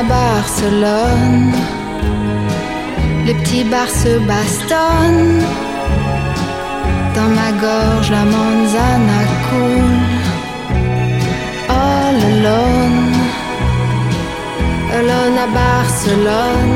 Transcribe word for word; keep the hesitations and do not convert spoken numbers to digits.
Barcelone, les petits bars se bastonnent. Dans ma gorge la manzana coule. All alone, alone à Barcelone.